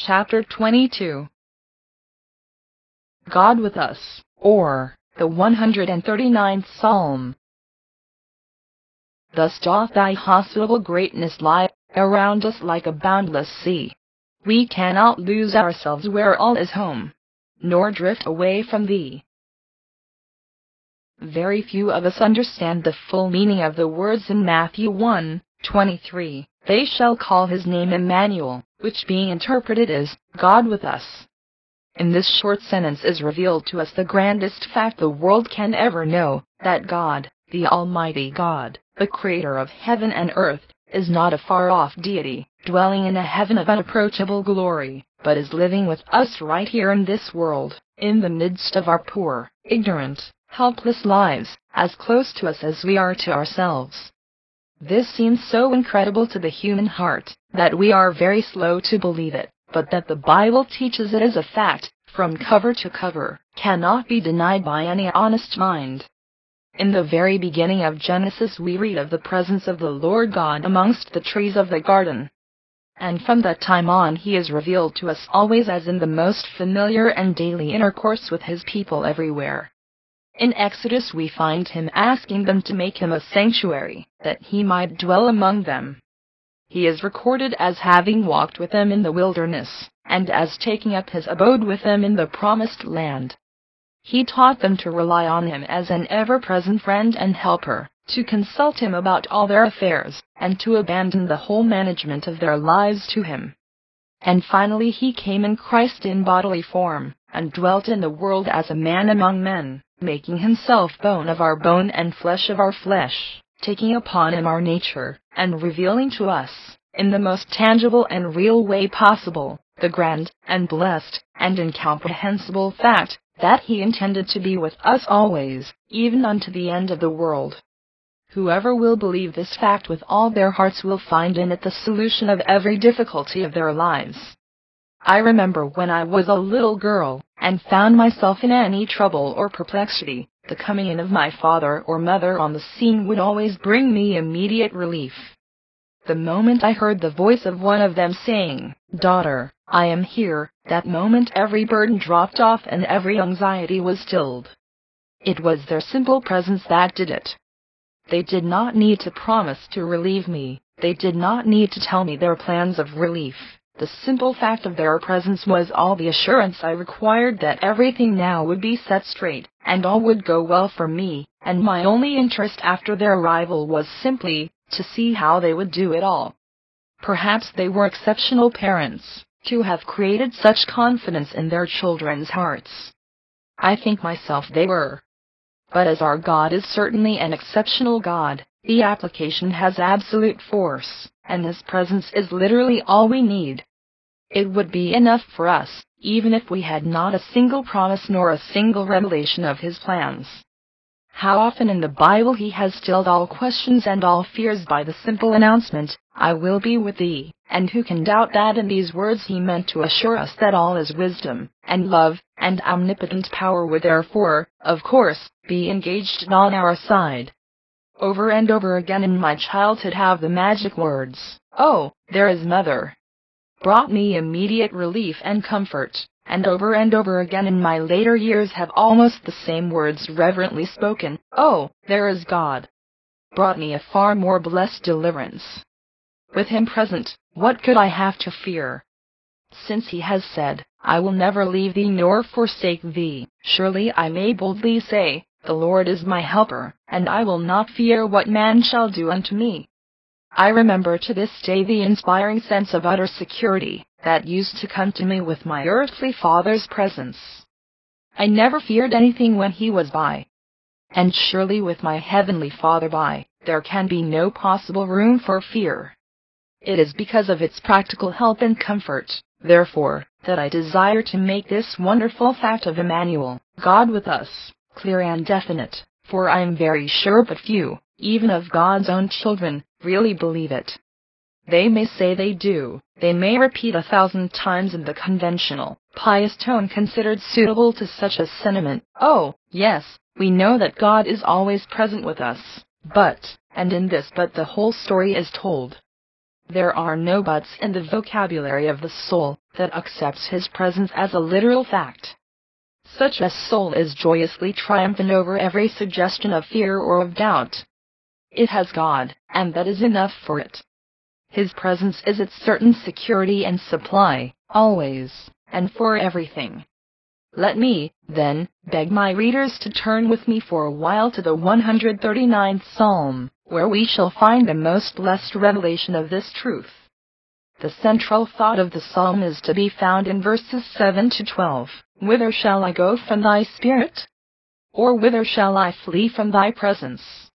Chapter 22. God with us, or the 139th Psalm. Thus doth thy hospitable greatness lie around us like a boundless sea. We cannot lose ourselves where all is home, nor drift away from thee. Very few of us understand the full meaning of the words in Matthew 1:23. They shall call his name Emmanuel, which being interpreted is, God with us. In this short sentence is revealed to us the grandest fact the world can ever know, that God, the Almighty God, the Creator of heaven and earth, is not a far-off deity, dwelling in a heaven of unapproachable glory, but is living with us right here in this world, in the midst of our poor, ignorant, helpless lives, as close to us as we are to ourselves. This seems so incredible to the human heart, that we are very slow to believe it, but that the Bible teaches it as a fact, from cover to cover, cannot be denied by any honest mind. In the very beginning of Genesis we read of the presence of the Lord God amongst the trees of the garden. And from that time on he is revealed to us always as in the most familiar and daily intercourse with his people everywhere. In Exodus we find him asking them to make him a sanctuary, that he might dwell among them. He is recorded as having walked with them in the wilderness, and as taking up his abode with them in the promised land. He taught them to rely on him as an ever-present friend and helper, to consult him about all their affairs, and to abandon the whole management of their lives to him. And finally he came in Christ in bodily form, and dwelt in the world as a man among men, making himself bone of our bone and flesh of our flesh, taking upon him our nature, and revealing to us, in the most tangible and real way possible, the grand, and blessed, and incomprehensible fact, that he intended to be with us always, even unto the end of the world. Whoever will believe this fact with all their hearts will find in it the solution of every difficulty of their lives. I remember when I was a little girl, and found myself in any trouble or perplexity, the coming in of my father or mother on the scene would always bring me immediate relief. The moment I heard the voice of one of them saying, "Daughter, I am here," that moment every burden dropped off and every anxiety was stilled. It was their simple presence that did it. They did not need to promise to relieve me, they did not need to tell me their plans of relief. The simple fact of their presence was all the assurance I required that everything now would be set straight, and all would go well for me, and my only interest after their arrival was simply to see how they would do it all. Perhaps they were exceptional parents, to have created such confidence in their children's hearts. I think myself they were. But as our God is certainly an exceptional God, the application has absolute force, and his presence is literally all we need. It would be enough for us, even if we had not a single promise nor a single revelation of his plans. How often in the Bible he has stilled all questions and all fears by the simple announcement, "I will be with thee," and who can doubt that in these words he meant to assure us that all his wisdom, and love, and omnipotent power would therefore, of course, be engaged on our side. Over and over again in my childhood have the magic words, "Oh, there is Mother," brought me immediate relief and comfort, and over again in my later years have almost the same words reverently spoken, "Oh, there is God," brought me a far more blessed deliverance. With him present, what could I have to fear? Since he has said, "I will never leave thee nor forsake thee," surely I may boldly say, "The Lord is my helper, and I will not fear what man shall do unto me." I remember to this day the inspiring sense of utter security that used to come to me with my earthly father's presence. I never feared anything when he was by. And surely with my heavenly Father by, there can be no possible room for fear. It is because of its practical help and comfort, therefore, that I desire to make this wonderful fact of Emmanuel, God with us, clear and definite, for I am very sure but few, even of God's own children, really believe it. They may say they do, they may repeat 1,000 times in the conventional, pious tone considered suitable to such a sentiment, "Oh, yes, we know that God is always present with us, but," and in this but the whole story is told. There are no buts in the vocabulary of the soul that accepts His presence as a literal fact. Such a soul is joyously triumphant over every suggestion of fear or of doubt. It has God, and that is enough for it. His presence is its certain security and supply, always, and for everything. Let me, then, beg my readers to turn with me for a while to the 139th Psalm, where we shall find the most blessed revelation of this truth. The central thought of the psalm is to be found in verses 7 to 12. Whither shall I go from thy spirit? Or whither shall I flee from thy presence?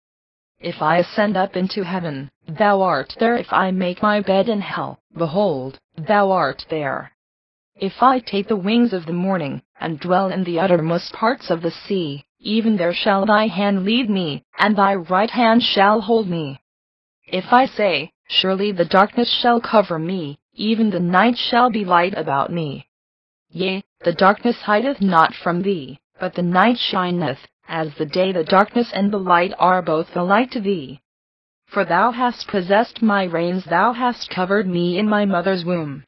If I ascend up into heaven, thou art there. If I make my bed in hell, behold, thou art there. If I take the wings of the morning, and dwell in the uttermost parts of the sea, even there shall thy hand lead me, and thy right hand shall hold me. If I say, surely the darkness shall cover me, even the night shall be light about me. Yea, the darkness hideth not from thee, but the night shineth, as the day. The darkness and the light are both alike to thee. For thou hast possessed my reins, thou hast covered me in my mother's womb.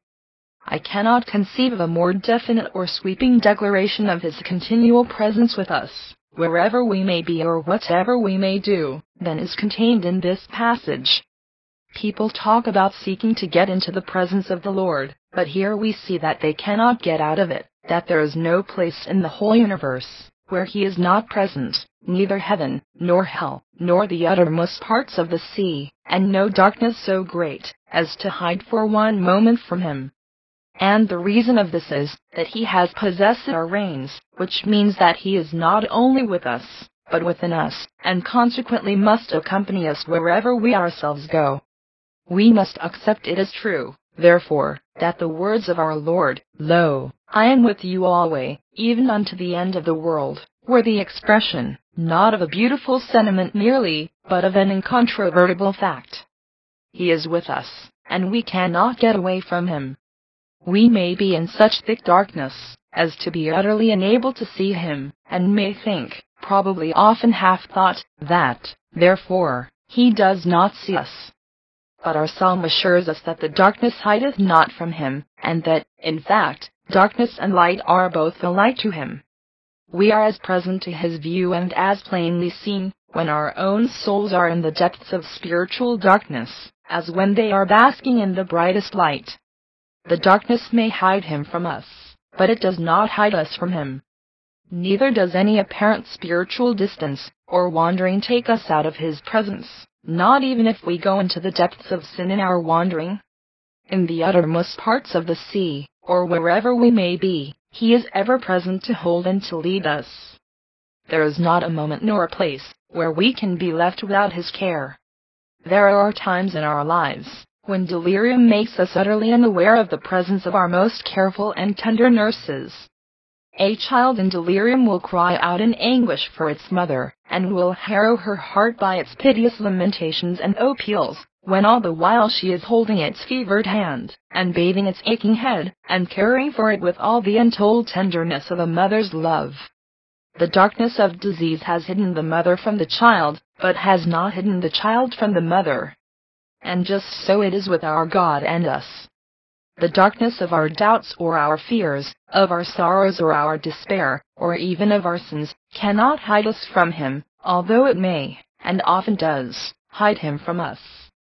I cannot conceive of a more definite or sweeping declaration of His continual presence with us, wherever we may be or whatever we may do, than is contained in this passage. People talk about seeking to get into the presence of the Lord, but here we see that they cannot get out of it, that there is no place in the whole universe where He is not present, neither heaven, nor hell, nor the uttermost parts of the sea, and no darkness so great as to hide for one moment from Him. And the reason of this is that He has possessed our reins, which means that He is not only with us, but within us, and consequently must accompany us wherever we ourselves go. We must accept it as true, therefore, that the words of our Lord, "Lo, I am with you alway, even unto the end of the world," were the expression, not of a beautiful sentiment merely, but of an incontrovertible fact. He is with us, and we cannot get away from Him. We may be in such thick darkness as to be utterly unable to see Him, and may think, probably often have thought, that, therefore, He does not see us. But our psalm assures us that the darkness hideth not from Him, and that, in fact, darkness and light are both alike to Him. We are as present to His view and as plainly seen, when our own souls are in the depths of spiritual darkness, as when they are basking in the brightest light. The darkness may hide Him from us, but it does not hide us from Him. Neither does any apparent spiritual distance or wandering take us out of His presence, not even if we go into the depths of sin in our wandering. In the uttermost parts of the sea, or wherever we may be, He is ever present to hold and to lead us. There is not a moment nor a place where we can be left without His care. There are times in our lives when delirium makes us utterly unaware of the presence of our most careful and tender nurses. A child in delirium will cry out in anguish for its mother, and will harrow her heart by its piteous lamentations and appeals, when all the while she is holding its fevered hand, and bathing its aching head, and caring for it with all the untold tenderness of a mother's love. The darkness of disease has hidden the mother from the child, but has not hidden the child from the mother. And just so it is with our God and us. The darkness of our doubts or our fears, of our sorrows or our despair, or even of our sins, cannot hide us from Him, although it may, and often does, hide Him from us.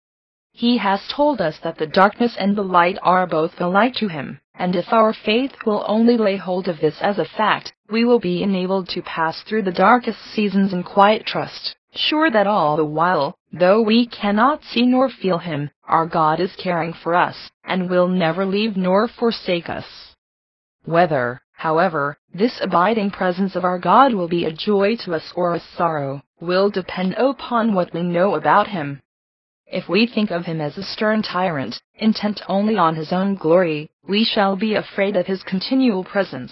He has told us that the darkness and the light are both alike to Him, and if our faith will only lay hold of this as a fact, we will be enabled to pass through the darkest seasons in quiet trust, sure that all the while, though we cannot see nor feel Him, our God is caring for us, and will never leave nor forsake us. Whether, however, this abiding presence of our God will be a joy to us or a sorrow, will depend upon what we know about Him. If we think of Him as a stern tyrant, intent only on His own glory, we shall be afraid of His continual presence.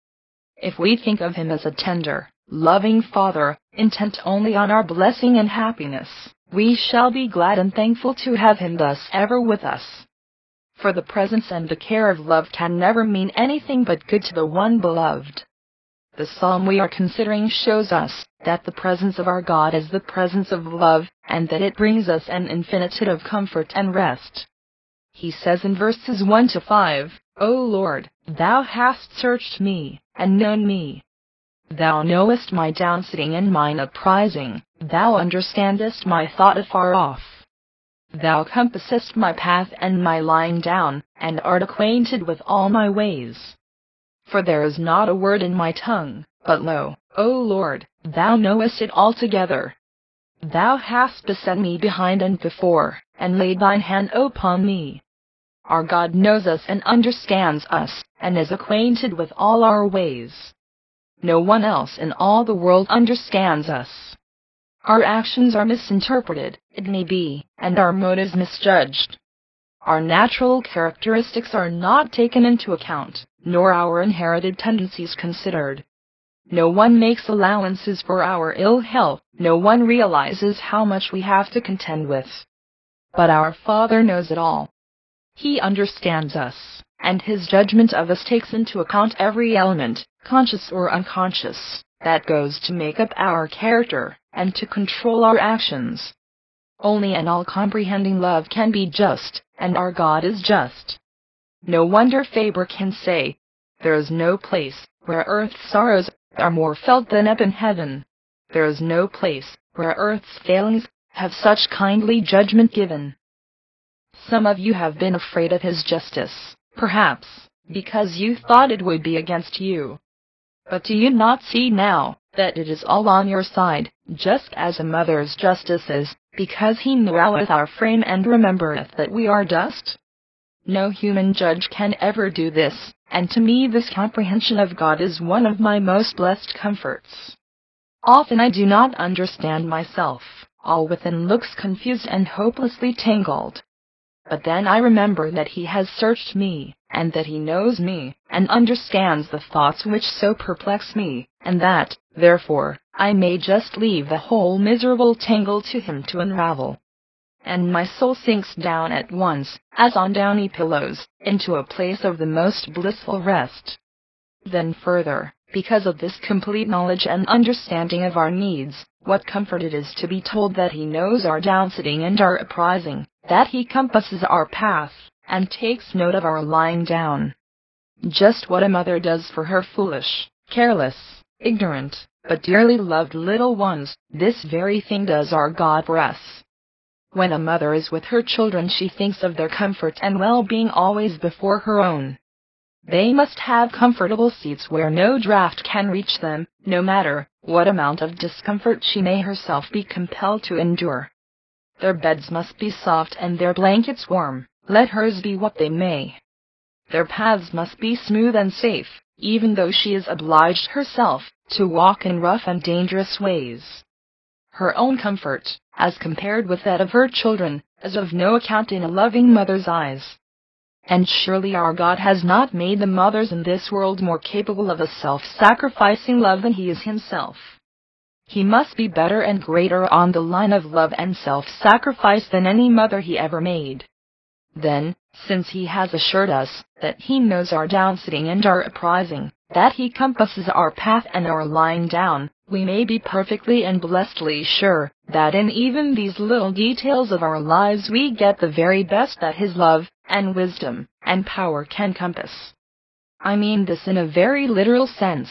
If we think of Him as a tender, loving Father, intent only on our blessing and happiness, we shall be glad and thankful to have Him thus ever with us. For the presence and the care of love can never mean anything but good to the one beloved. The psalm we are considering shows us that the presence of our God is the presence of love, and that it brings us an infinitude of comfort and rest. He says in verses 1 to 5, O Lord, thou hast searched me, and known me. Thou knowest my downsitting and mine uprising, thou understandest my thought afar off. Thou compassest my path and my lying down, and art acquainted with all my ways. For there is not a word in my tongue, but lo, O Lord, thou knowest it altogether. Thou hast beset me behind and before, and laid thine hand upon me. Our God knows us and understands us, and is acquainted with all our ways. No one else in all the world understands us. Our actions are misinterpreted, it may be, and our motives misjudged. Our natural characteristics are not taken into account, nor our inherited tendencies considered. No one makes allowances for our ill health, no one realizes how much we have to contend with. But our Father knows it all. He understands us, and His judgment of us takes into account every element, conscious or unconscious, that goes to make up our character, and to control our actions. Only an all-comprehending love can be just, and our God is just. No wonder Faber can say, there is no place where earth's sorrows are more felt than up in heaven. There is no place where earth's failings have such kindly judgment given. Some of you have been afraid of His justice, perhaps, because you thought it would be against you. But do you not see now that it is all on your side, just as a mother's justice is, because He knoweth our frame and remembereth that we are dust? No human judge can ever do this, and to me this comprehension of God is one of my most blessed comforts. Often I do not understand myself, all within looks confused and hopelessly tangled. But then I remember that He has searched me, and that He knows me, and understands the thoughts which so perplex me, and that, therefore, I may just leave the whole miserable tangle to Him to unravel. And my soul sinks down at once, as on downy pillows, into a place of the most blissful rest. Then further, because of this complete knowledge and understanding of our needs, what comfort it is to be told that He knows our downsitting and our uprising, that He compasses our path, and takes note of our lying down. Just what a mother does for her foolish, careless, ignorant, but dearly loved little ones, this very thing does our God for us. When a mother is with her children, she thinks of their comfort and well-being always before her own. They must have comfortable seats where no draught can reach them, no matter what amount of discomfort she may herself be compelled to endure. Their beds must be soft and their blankets warm, let hers be what they may. Their paths must be smooth and safe, even though she is obliged herself to walk in rough and dangerous ways. Her own comfort, as compared with that of her children, is of no account in a loving mother's eyes. And surely our God has not made the mothers in this world more capable of a self-sacrificing love than He is Himself. He must be better and greater on the line of love and self-sacrifice than any mother He ever made. Then, since He has assured us that He knows our downsitting and our uprising, that He compasses our path and our lying down, we may be perfectly and blessedly sure that in even these little details of our lives we get the very best that His love, and wisdom, and power can compass. I mean this in a very literal sense.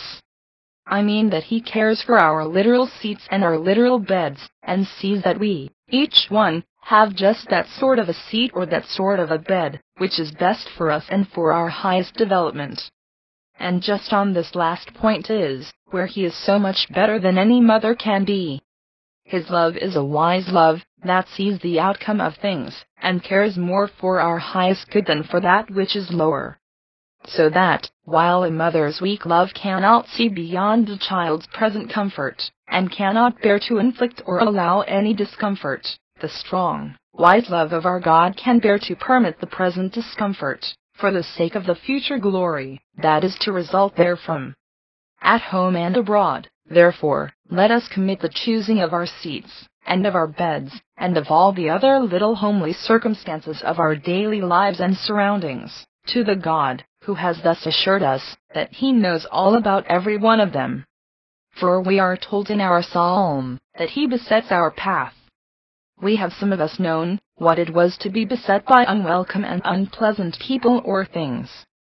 I mean that He cares for our literal seats and our literal beds, and sees that we, each one, have just that sort of a seat or that sort of a bed, which is best for us and for our highest development. And just on this last point is where He is so much better than any mother can be. His love is a wise love that sees the outcome of things, and cares more for our highest good than for that which is lower. So that, while a mother's weak love cannot see beyond the child's present comfort, and cannot bear to inflict or allow any discomfort, the strong, wise love of our God can bear to permit the present discomfort, for the sake of the future glory that is to result therefrom. At home and abroad, therefore, let us commit the choosing of our seats, and of our beds, and of all the other little homely circumstances of our daily lives and surroundings, to the God who has thus assured us that He knows all about every one of them. For we are told in our psalm that He besets our path. We have some of us known what it was to be beset by unwelcome and unpleasant people or things.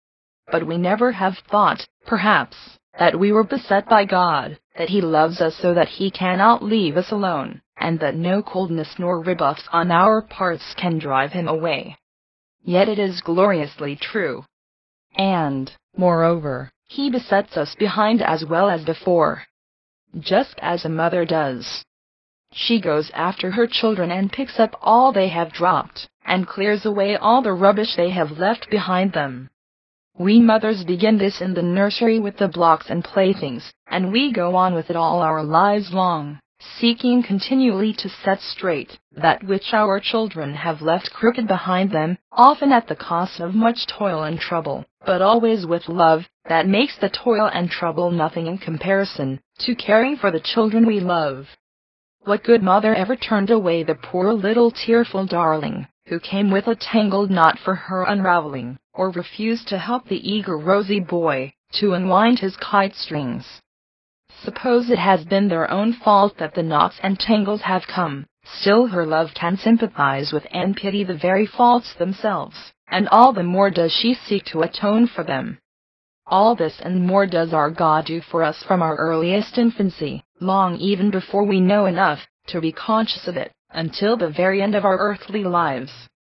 But we never have thought, perhaps, that we were beset by God, that He loves us so that He cannot leave us alone, and that no coldness nor rebuffs on our parts can drive Him away. Yet it is gloriously true. And, moreover, He besets us behind as well as before. Just as a mother does. She goes after her children and picks up all they have dropped, and clears away all the rubbish they have left behind them. We mothers begin this in the nursery with the blocks and playthings, and we go on with it all our lives long, seeking continually to set straight that which our children have left crooked behind them, often at the cost of much toil and trouble, but always with love that makes the toil and trouble nothing in comparison to caring for the children we love. What good mother ever turned away the poor little tearful darling, who came with a tangled knot for her unraveling, or refused to help the eager rosy boy to unwind his kite strings? Suppose it has been their own fault that the knots and tangles have come, still her love can sympathize with and pity the very faults themselves, and all the more does she seek to atone for them. All this and more does our God do for us from our earliest infancy, long even before we know enough to be conscious of it, until the very end of our earthly lives.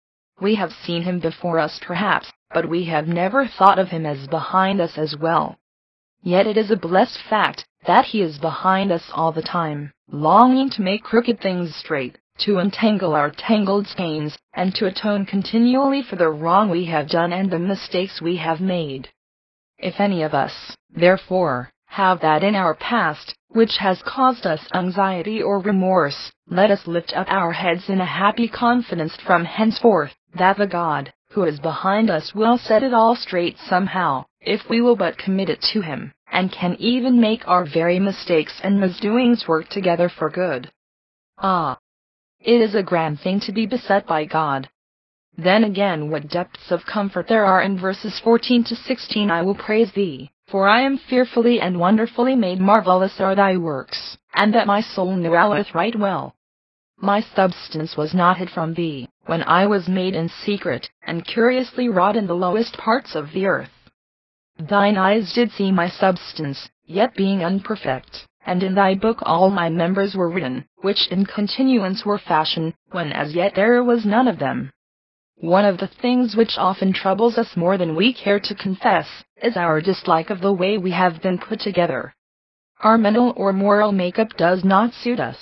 We have seen Him before us perhaps, but we have never thought of Him as behind us as well. Yet it is a blessed fact that He is behind us all the time, longing to make crooked things straight, to untangle our tangled skeins, and to atone continually for the wrong we have done and the mistakes we have made. If any of us, therefore, have that in our past which has caused us anxiety or remorse, let us lift up our heads in a happy confidence from henceforth, that the God who is behind us will set it all straight somehow, if we will but commit it to Him, and can even make our very mistakes and misdoings work together for good. Ah! It is a grand thing to be beset by God. Then again what depths of comfort there are in verses 14 to 16. I will praise Thee, for I am fearfully and wonderfully made. Marvelous are Thy works, and that my soul knoweth right well. My substance was not hid from Thee, when I was made in secret, and curiously wrought in the lowest parts of the earth. Thine eyes did see my substance, yet being unperfect, and in Thy book all my members were written, which in continuance were fashioned, when as yet there was none of them. One of the things which often troubles us more than we care to confess, is our dislike of the way we have been put together. Our mental or moral makeup does not suit us.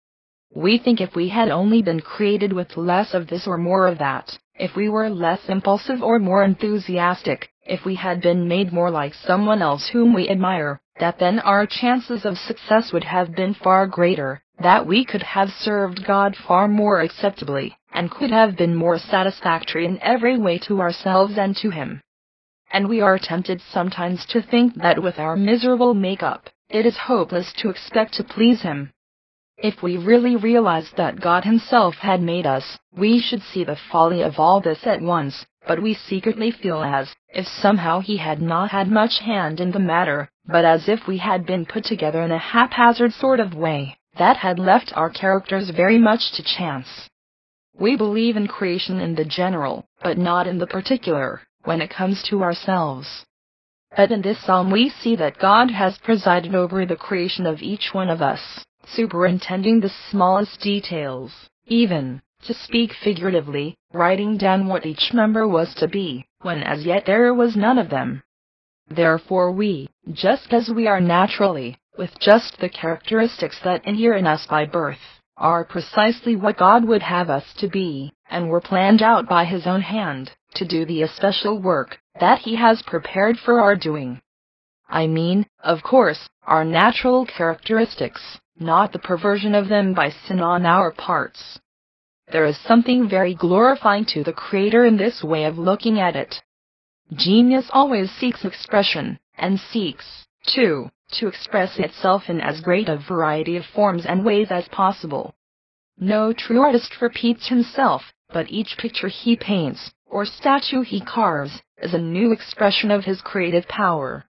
We think if we had only been created with less of this or more of that, if we were less impulsive or more enthusiastic, if we had been made more like someone else whom we admire, that then our chances of success would have been far greater, that we could have served God far more acceptably, and could have been more satisfactory in every way to ourselves and to Him. And we are tempted sometimes to think that with our miserable make-up, it is hopeless to expect to please Him. If we really realized that God Himself had made us, we should see the folly of all this at once, but we secretly feel as if somehow He had not had much hand in the matter, but as if we had been put together in a haphazard sort of way, that had left our characters very much to chance. We believe in creation in the general, but not in the particular, when it comes to ourselves. But in this psalm we see that God has presided over the creation of each one of us, superintending the smallest details, even, to speak figuratively, writing down what each member was to be, when as yet there was none of them. Therefore we, just as we are naturally, with just the characteristics that inhere in us by birth, are precisely what God would have us to be, and were planned out by His own hand, to do the especial work that He has prepared for our doing. I mean, of course, our natural characteristics, not the perversion of them by sin on our parts. There is something very glorifying to the Creator in this way of looking at it. Genius always seeks expression, and seeks, too, to express itself in as great a variety of forms and ways as possible. No true artist repeats himself, but each picture he paints, or statue he carves, is a new expression of his creative power.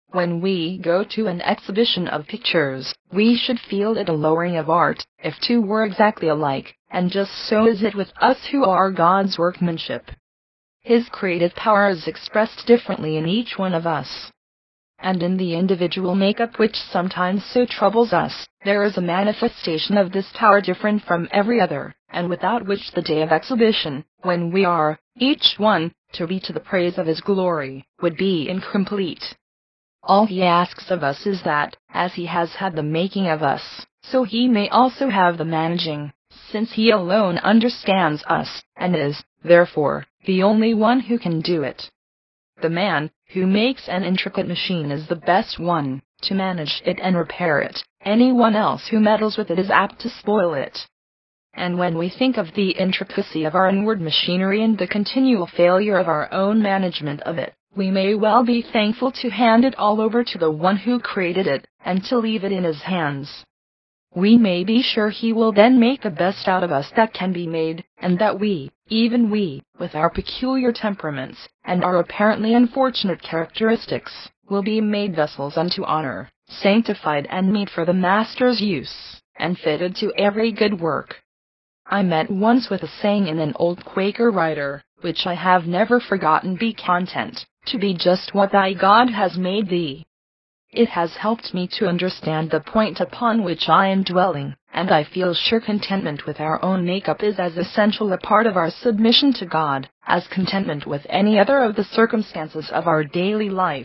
When we go to an exhibition of pictures, we should feel it a lowering of art, if two were exactly alike, and just so is it with us who are God's workmanship. His creative power is expressed differently in each one of us. And in the individual makeup which sometimes so troubles us, there is a manifestation of this power different from every other, and without which the day of exhibition, when we are, each one, to be to the praise of His glory, would be incomplete. All He asks of us is that, as He has had the making of us, so He may also have the managing, since He alone understands us, and is, therefore, the only one who can do it. The man who makes an intricate machine is the best one to manage it and repair it. Anyone else who meddles with it is apt to spoil it. And when we think of the intricacy of our inward machinery and the continual failure of our own management of it, we may well be thankful to hand it all over to the One who created it, and to leave it in His hands. We may be sure He will then make the best out of us that can be made, and that we, even we, with our peculiar temperaments, and our apparently unfortunate characteristics, will be made vessels unto honor, sanctified and meet for the Master's use, and fitted to every good work. I met once with a saying in an old Quaker writer, which I have never forgotten: be content to be just what thy God has made thee. It has helped me to understand the point upon which I am dwelling, and I feel sure contentment with our own makeup is as essential a part of our submission to God, as contentment with any other of the circumstances of our daily life.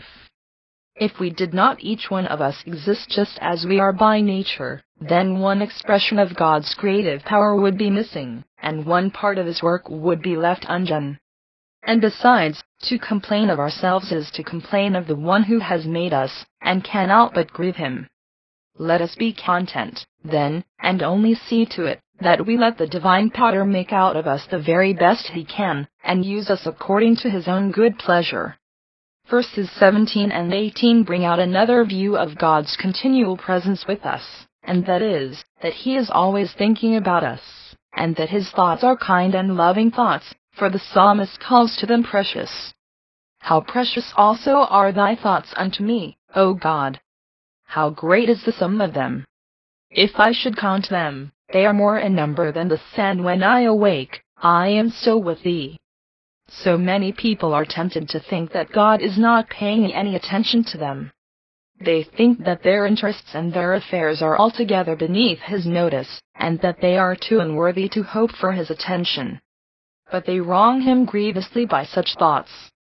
If we did not each one of us exist just as we are by nature, then one expression of God's creative power would be missing, and one part of His work would be left undone. And besides, to complain of ourselves is to complain of the One who has made us, and cannot but grieve Him. Let us be content, then, and only see to it, that we let the divine potter make out of us the very best He can, and use us according to His own good pleasure. Verses 17 and 18 bring out another view of God's continual presence with us, and that is, that He is always thinking about us, and that His thoughts are kind and loving thoughts, for the psalmist calls to them precious. How precious also are thy thoughts unto me, O God! How great is the sum of them! If I should count them, they are more in number than the sand. When I awake, I am still with thee. So many people are tempted to think that God is not paying any attention to them. They think that their interests and their affairs are altogether beneath His notice, and that they are too unworthy to hope for His attention. But they wrong Him grievously by such thoughts.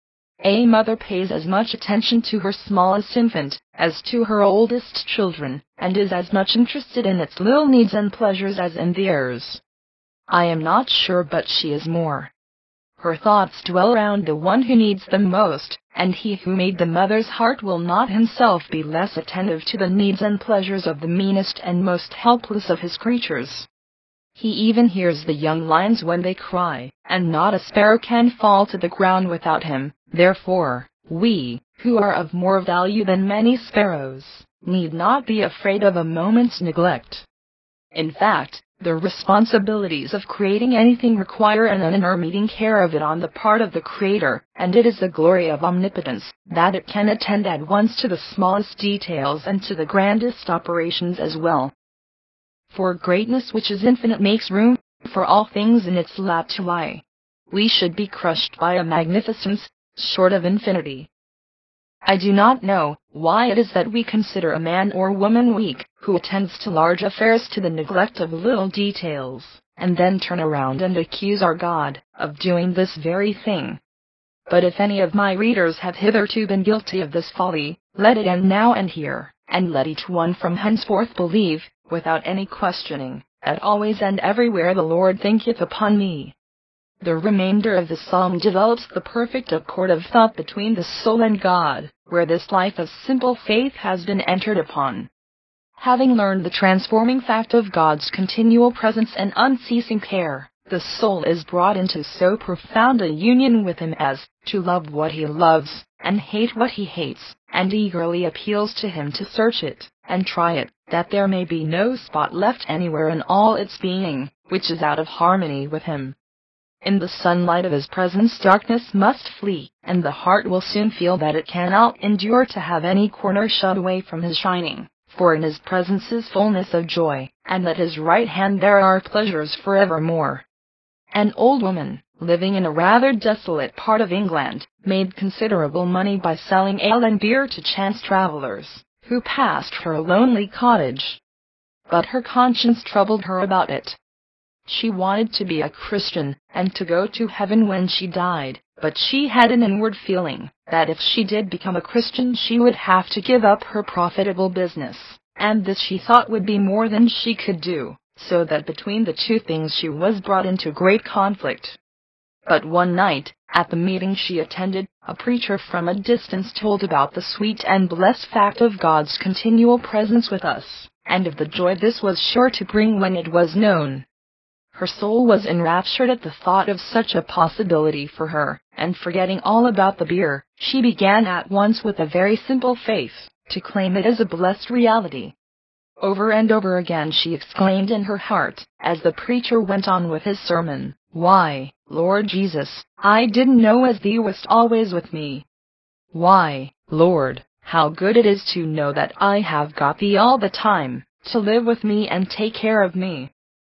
A mother pays as much attention to her smallest infant as to her oldest children, and is as much interested in its little needs and pleasures as in theirs. I am not sure but she is more. Her thoughts dwell around the One who needs them most, and He who made the mother's heart will not Himself be less attentive to the needs and pleasures of the meanest and most helpless of His creatures. He even hears the young lions when they cry, and not a sparrow can fall to the ground without Him. Therefore, we, who are of more value than many sparrows, need not be afraid of a moment's neglect. In fact, the responsibilities of creating anything require an unremitting care of it on the part of the Creator, and it is the glory of omnipotence that it can attend at once to the smallest details and to the grandest operations as well. For greatness which is infinite makes room for all things in its lap to lie. We should be crushed by a magnificence short of infinity. I do not know why it is that we consider a man or woman weak who attends to large affairs to the neglect of little details, and then turn around and accuse our God of doing this very thing. But if any of my readers have hitherto been guilty of this folly, let it end now and here, and let each one from henceforth believe, without any questioning, that always and everywhere the Lord thinketh upon me. The remainder of the psalm develops the perfect accord of thought between the soul and God, where this life of simple faith has been entered upon. Having learned the transforming fact of God's continual presence and unceasing care, the soul is brought into so profound a union with Him as to love what He loves, and hate what He hates, and eagerly appeals to Him to search it, and try it, that there may be no spot left anywhere in all its being, which is out of harmony with Him. In the sunlight of his presence darkness must flee, and the heart will soon feel that it cannot endure to have any corner shut away from his shining, for in his presence is fullness of joy, and at his right hand there are pleasures forevermore. An old woman, living in a rather desolate part of England, made considerable money by selling ale and beer to chance travelers, who passed her lonely cottage. But her conscience troubled her about it. She wanted to be a Christian, and to go to heaven when she died, but she had an inward feeling that if she did become a Christian she would have to give up her profitable business, and this she thought would be more than she could do, so that between the two things she was brought into great conflict. But one night, at the meeting she attended, a preacher from a distance told about the sweet and blessed fact of God's continual presence with us, and of the joy this was sure to bring when it was known. Her soul was enraptured at the thought of such a possibility for her, and forgetting all about the beer, she began at once with a very simple faith to claim it as a blessed reality. Over and over again she exclaimed in her heart, as the preacher went on with his sermon, "Why, Lord Jesus, I didn't know as Thee wast always with me. Why, Lord, how good it is to know that I have got Thee all the time, to live with me and take care of me.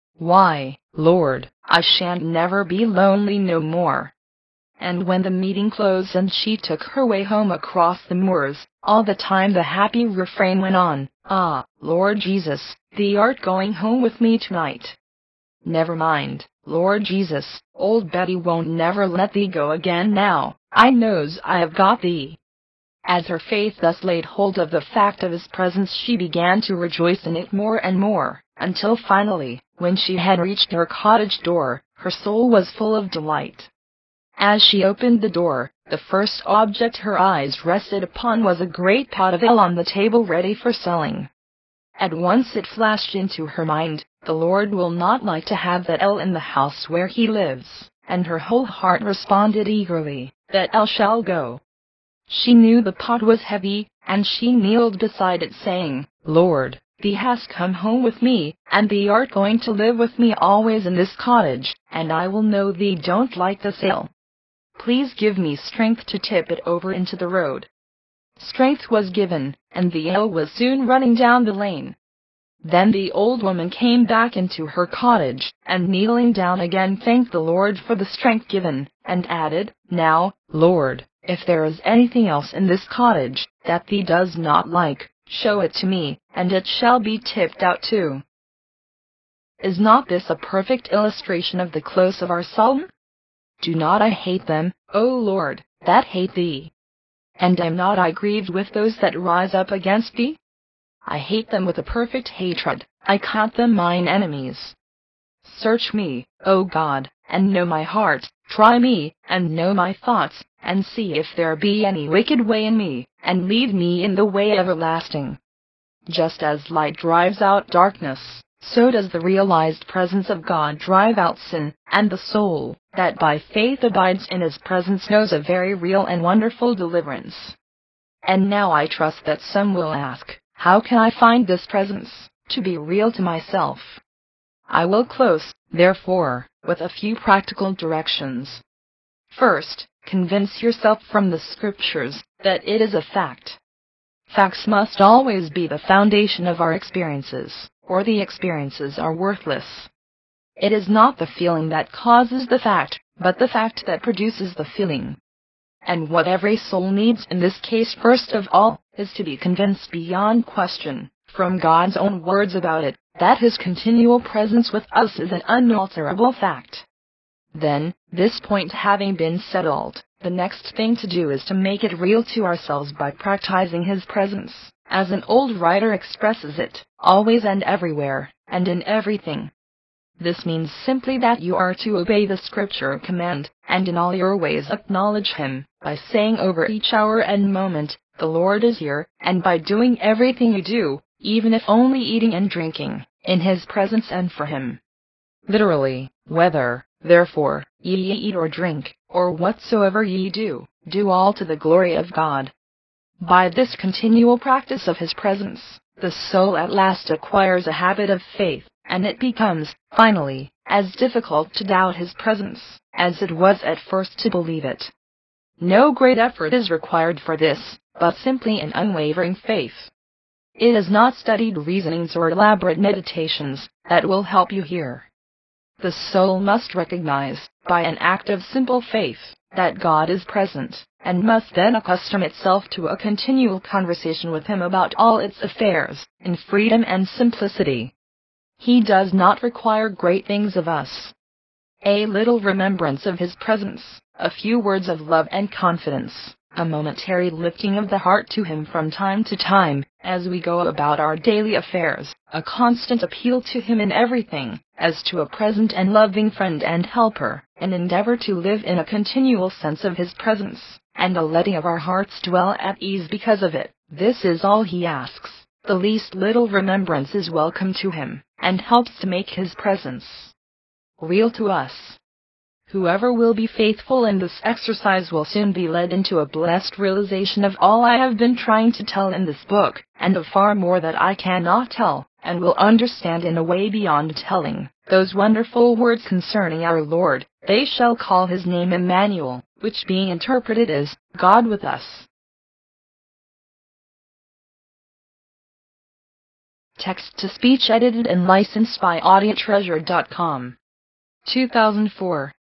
Why, Lord, I shan't never be lonely no more." And when the meeting closed and she took her way home across the moors, all the time the happy refrain went on, "Ah, Lord Jesus, Thee art going home with me tonight. Never mind, Lord Jesus, old Betty won't never let Thee go again now, I knows I have got Thee." As her faith thus laid hold of the fact of His presence she began to rejoice in it more and more, until finally, when she had reached her cottage door, her soul was full of delight. As she opened the door, the first object her eyes rested upon was a great pot of ale on the table ready for selling. At once it flashed into her mind, the Lord will not like to have that ale in the house where He lives, and her whole heart responded eagerly, that ale shall go. She knew the pot was heavy, and she kneeled beside it saying, "Lord, Thee hast come home with me, and Thee art going to live with me always in this cottage, and I will know Thee don't like this ale. Please give me strength to tip it over into the road." Strength was given, and the ale was soon running down the lane. Then the old woman came back into her cottage, and kneeling down again thanked the Lord for the strength given, and added, "Now, Lord, if there is anything else in this cottage that Thee does not like, show it to me, and it shall be tipped out too." Is not this a perfect illustration of the close of our psalm? "Do not I hate them, O Lord, that hate Thee? And am not I grieved with those that rise up against Thee? I hate them with a perfect hatred, I count them mine enemies. Search me, O God, and know my heart, try me, and know my thoughts, and see if there be any wicked way in me, and lead me in the way everlasting." Just as light drives out darkness, so does the realized presence of God drive out sin, and the soul that by faith abides in His presence knows a very real and wonderful deliverance. And now I trust that some will ask, how can I find this presence to be real to myself? I will close, therefore, with a few practical directions. First, convince yourself from the Scriptures that it is a fact. Facts must always be the foundation of our experiences, or the experiences are worthless. It is not the feeling that causes the fact, but the fact that produces the feeling. And what every soul needs in this case first of all, is to be convinced beyond question, from God's own words about it, that His continual presence with us is an unalterable fact. Then, this point having been settled, the next thing to do is to make it real to ourselves by practicing His presence, as an old writer expresses it, always and everywhere, and in everything. This means simply that you are to obey the Scripture command, and in all your ways acknowledge Him, by saying over each hour and moment, "The Lord is here," and by doing everything you do, even if only eating and drinking, in His presence and for Him. Literally, whether, therefore, ye eat or drink, or whatsoever ye do, do all to the glory of God. By this continual practice of His presence, the soul at last acquires a habit of faith, and it becomes, finally, as difficult to doubt His presence as it was at first to believe it. No great effort is required for this, but simply an unwavering faith. It is not studied reasonings or elaborate meditations that will help you here. The soul must recognize, by an act of simple faith, that God is present, and must then accustom itself to a continual conversation with Him about all its affairs, in freedom and simplicity. He does not require great things of us. A little remembrance of His presence, a few words of love and confidence, a momentary lifting of the heart to Him from time to time, as we go about our daily affairs, a constant appeal to Him in everything, as to a present and loving friend and helper, an endeavor to live in a continual sense of His presence, and a letting of our hearts dwell at ease because of it. This is all He asks. The least little remembrance is welcome to Him, and helps to make His presence real to us. Whoever will be faithful in this exercise will soon be led into a blessed realization of all I have been trying to tell in this book, and of far more that I cannot tell, and will understand in a way beyond telling those wonderful words concerning our Lord. They shall call His name Emmanuel, which being interpreted is, God with us. Text-to-speech edited and licensed by AudioTreasure.com. 2004.